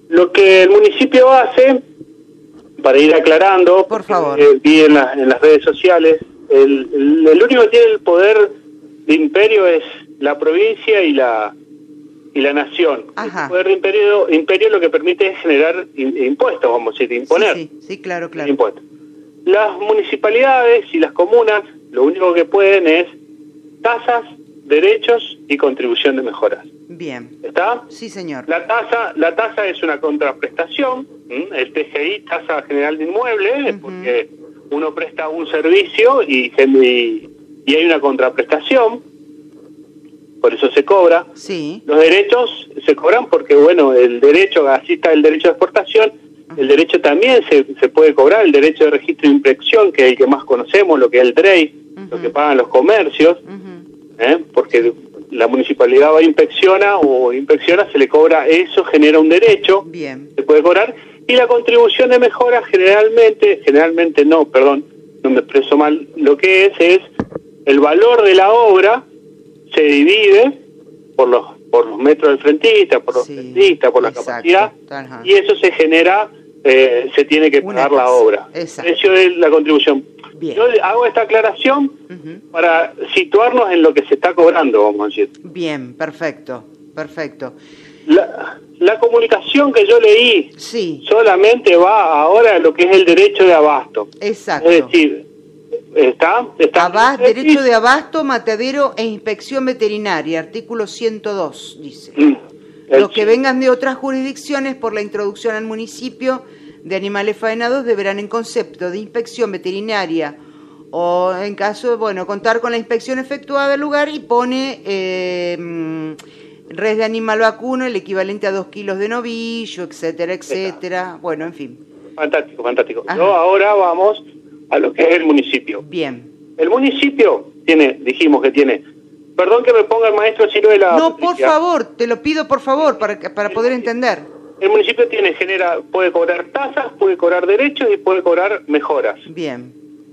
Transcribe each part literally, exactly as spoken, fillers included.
Lo que el municipio hace, para ir aclarando, por favor, eh, vi en, la, en las redes sociales, el, el, el único que tiene el poder de imperio es la provincia y la y la nación. Ajá. El poder de imperio, imperio lo que permite es generar in, impuestos, vamos a decir, imponer. Sí, sí, sí, claro, claro. Impuestos. Las municipalidades y las comunas lo único que pueden es tasas, derechos y contribución de mejoras. Bien. ¿Está? Sí, señor. La tasa, la tasa es una contraprestación, ¿m? El T G I, tasa general de inmuebles, uh-huh. porque uno presta un servicio y, y, y hay una contraprestación, por eso se cobra. Sí. Los derechos se cobran porque, bueno, el derecho, así está el derecho de exportación, uh-huh. el derecho también se, se puede cobrar, el derecho de registro de inspección, que es el que más conocemos, lo que es el D R E I, uh-huh. lo que pagan los comercios, uh-huh. ¿eh? porque la municipalidad va a inspecciona o inspecciona, se le cobra, eso genera un derecho, bien. se puede cobrar, y la contribución de mejora generalmente, generalmente no, perdón, no me expreso mal, lo que es es el valor de la obra se divide por los por los metros del frentista, por los sí, frentistas, por la exacto. capacidad, ajá. y eso se genera, eh, se tiene que pagar la obra, el precio de la contribución. Bien. Yo hago esta aclaración uh-huh. para situarnos en lo que se está cobrando, vamos a decir. Bien, perfecto, perfecto. La, la comunicación que yo leí sí. solamente va ahora a lo que es el derecho de abasto. Exacto. Es decir, está... está Abast, derecho de abasto, matadero e inspección veterinaria, artículo ciento dos, dice. Mm, Los que vengan de otras jurisdicciones por la introducción al municipio de animales faenados deberán en concepto de inspección veterinaria o en caso, bueno, contar con la inspección efectuada del lugar y pone eh, res de animal vacuno, el equivalente a dos kilos de novillo, etcétera, etcétera. Está. Bueno, en fin. Fantástico, fantástico. Yo ahora vamos a lo que es el municipio. Bien. El municipio tiene, dijimos que tiene, perdón que me ponga el maestro Ciruela. No, por favor, te lo pido por favor, para, para poder entender. El municipio tiene, genera, puede cobrar tasas, puede cobrar derechos y puede cobrar mejoras. Bien.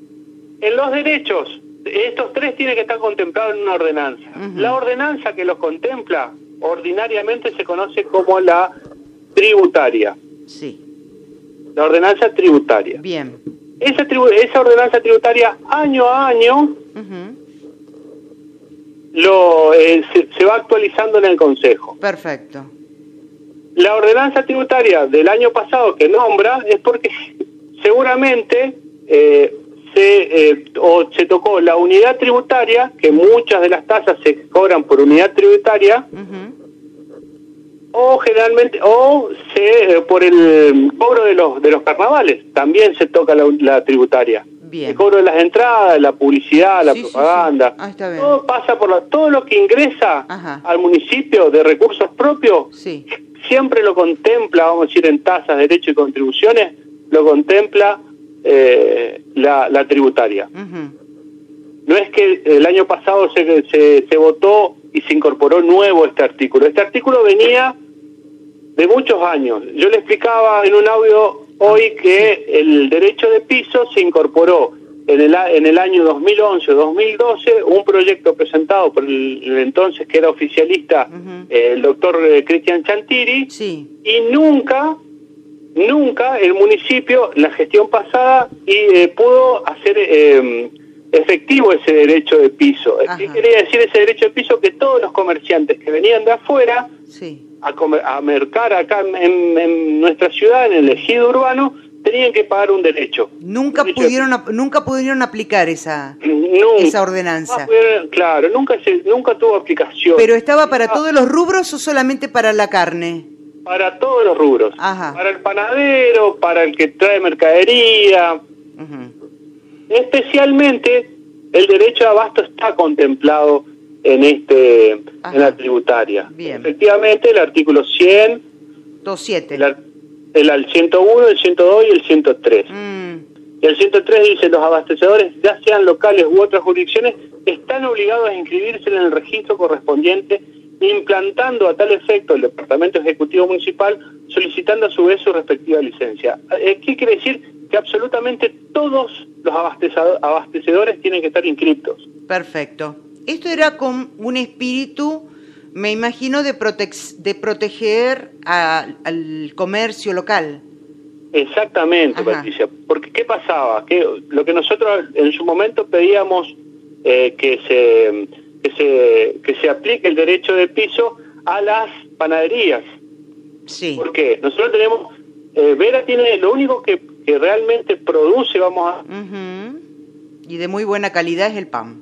En los derechos, estos tres tienen que estar contemplados en una ordenanza. Uh-huh. La ordenanza que los contempla, ordinariamente se conoce como la tributaria. Sí. La ordenanza tributaria. Bien. Esa, tribu esa ordenanza tributaria, año a año, uh-huh. lo eh, se, se va actualizando en el Consejo. Perfecto. La ordenanza tributaria del año pasado que nombra es porque seguramente eh, se eh, o se tocó la unidad tributaria, que muchas de las tasas se cobran por unidad tributaria, uh-huh. o generalmente o se eh, por el cobro de los de los carnavales también se toca la, la tributaria. Bien. El cobro de las entradas, la publicidad, la sí, propaganda, sí, sí. Ah, está bien. Todo pasa por la, todo lo que ingresa Ajá. al municipio de recursos propios. Sí. Siempre lo contempla, vamos a decir, en tasas, derechos y contribuciones, lo contempla eh, la, la tributaria. Uh-huh. No es que el año pasado se, se, se votó y se incorporó nuevo este artículo. Este artículo venía de muchos años. Yo le explicaba en un audio hoy que el derecho de piso se incorporó en el, en el año dos mil once o dos mil doce, un proyecto presentado por el, el entonces que era oficialista, uh-huh. eh, el doctor eh, Cristian Chantiri, sí. y nunca, nunca el municipio, la gestión pasada, y, eh, pudo hacer eh, efectivo ese derecho de piso. Ajá. ¿Qué quería decir ese derecho de piso? Que todos los comerciantes que venían de afuera sí. a, comer, a mercar acá en, en nuestra ciudad, en el ejido urbano, tenían que pagar un derecho. Nunca derecho pudieron de... nunca pudieron aplicar esa nunca, esa ordenanza. Pudieron, claro, nunca se, nunca tuvo aplicación. ¿Pero estaba para ah. todos los rubros o solamente para la carne? Para todos los rubros. Ajá. Para el panadero, para el que trae mercadería. Uh-huh. Especialmente el derecho de abasto está contemplado en este Ajá. en la tributaria. Bien. Efectivamente, el artículo cien, veintisiete. El, el, el ciento uno, el ciento dos y el ciento tres. Mm. Y el ciento tres dice: los abastecedores, ya sean locales u otras jurisdicciones, están obligados a inscribirse en el registro correspondiente, implantando a tal efecto el Departamento Ejecutivo Municipal, solicitando a su vez su respectiva licencia. ¿Qué quiere decir? Que absolutamente todos los abastecedores tienen que estar inscriptos. Perfecto. Esto era con un espíritu Me imagino de, prote- de proteger a, al comercio local. Exactamente, Ajá. Patricia. Porque ¿qué pasaba? Que lo que nosotros en su momento pedíamos eh, que se que se que se aplique el derecho de piso a las panaderías. Sí. ¿Por qué? Nosotros tenemos eh, Vera tiene lo único que, que realmente produce, vamos a uh-huh. Y de muy buena calidad es el pan.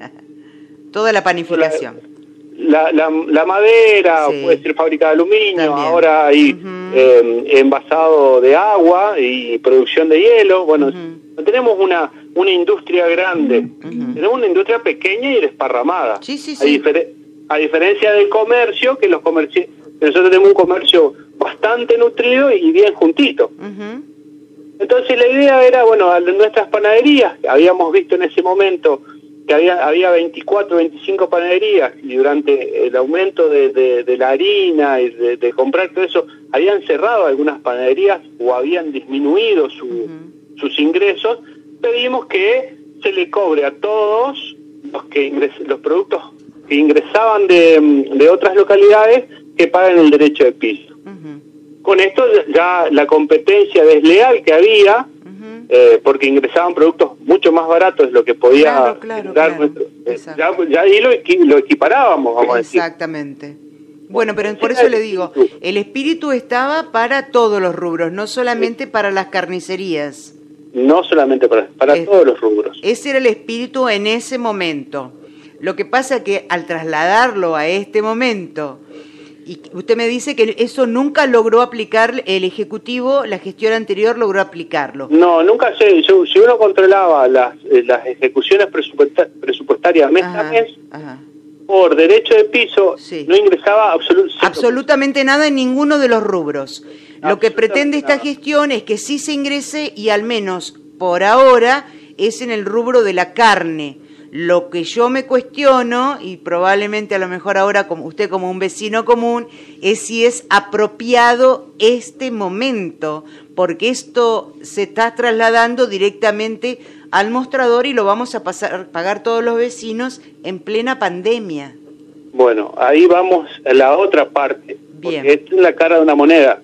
Toda la panificación. La, la, la madera, sí. Puede ser fábrica de aluminio, También. Ahora hay uh-huh. eh, envasado de agua y producción de hielo. Bueno, uh-huh. no tenemos una una industria grande, uh-huh. tenemos una industria pequeña y desparramada. Sí, sí, sí. A, difer- a diferencia del comercio, que los comerci- nosotros tenemos un comercio bastante nutrido y bien juntito. Uh-huh. Entonces la idea era, bueno, a nuestras panaderías, habíamos visto en ese momento que había había veinticuatro, veinticinco panaderías y durante el aumento de, de, de la harina y de, de comprar todo eso, habían cerrado algunas panaderías o habían disminuido su, uh-huh. sus ingresos. Pedimos que se le cobre a todos los que ingres, los productos que ingresaban de, de otras localidades que paguen el derecho de piso. Uh-huh. Con esto ya la competencia desleal que había, Eh, porque ingresaban productos mucho más baratos de lo que podía claro, claro, dar claro. nuestro, eh, ya, ya ahí lo, equi, lo equiparábamos, vamos a decir. Exactamente. Bueno, pero por eso le digo, el espíritu estaba para todos los rubros, no solamente para las carnicerías. No solamente para, para es, todos los rubros. Ese era el espíritu en ese momento. Lo que pasa es que al trasladarlo a este momento, y usted me dice que eso nunca logró aplicar el Ejecutivo, la gestión anterior logró aplicarlo. No, nunca se, si uno controlaba las, las ejecuciones presupuesta, presupuestarias mes a mes, ajá. por derecho de piso, sí. no ingresaba absolut, absolutamente nada en ninguno de los rubros. Lo que pretende esta nada. gestión es que sí se ingrese y al menos por ahora es en el rubro de la carne. Lo que yo me cuestiono, y probablemente a lo mejor ahora como usted como un vecino común, es si es apropiado este momento, porque esto se está trasladando directamente al mostrador y lo vamos a pasar, pagar todos los vecinos en plena pandemia. Bueno, ahí vamos a la otra parte, Bien. Porque esta es la cara de una moneda.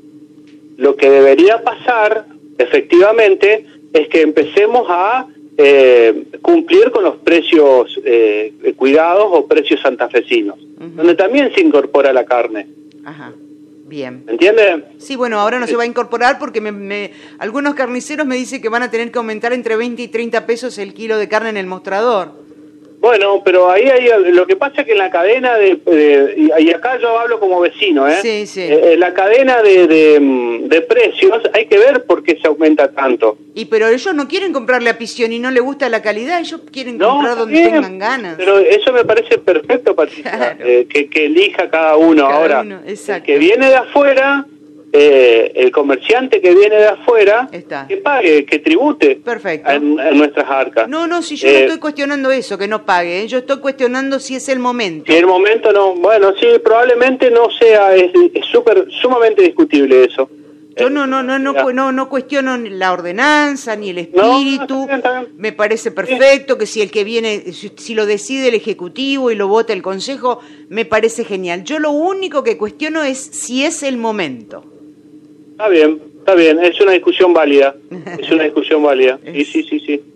Lo que debería pasar, efectivamente, es que empecemos a Eh, cumplir con los precios eh, cuidados o precios santafesinos, uh-huh. donde también se incorpora la carne. Ajá, bien. ¿Entiende? Sí, bueno, ahora no se va a incorporar porque me, me, algunos carniceros me dicen que van a tener que aumentar entre veinte y treinta pesos el kilo de carne en el mostrador. Bueno, pero ahí hay, lo que pasa es que en la cadena de, de y acá yo hablo como vecino, ¿eh? Sí, sí. Eh, la cadena de, de, de precios hay que ver por qué se aumenta tanto. Y pero ellos no quieren comprarle a Pición y no les gusta la calidad, ellos quieren no, comprar donde bien, tengan ganas. Pero eso me parece perfecto, Patricia, claro. eh, que, que elija cada uno cada ahora. Uno, exacto. El que viene de afuera, eh, el comerciante que viene de afuera, Está. que pague, que tribute Perfecto. En, en nuestras arcas. No, no, si yo eh, no estoy cuestionando eso, que no pague, ¿eh? Yo estoy cuestionando si es el momento. Si el momento no, bueno, sí, probablemente no sea, es, es super, sumamente discutible eso. Yo no, no, no, no, no, no cuestiono la ordenanza ni el espíritu. No, no, está bien, está bien. Me parece perfecto sí. que si el que viene, si, si lo decide el Ejecutivo y lo vota el Consejo, me parece genial. Yo lo único que cuestiono es si es el momento. Está bien, está bien, es una discusión válida, es una discusión válida, sí, sí, sí, sí.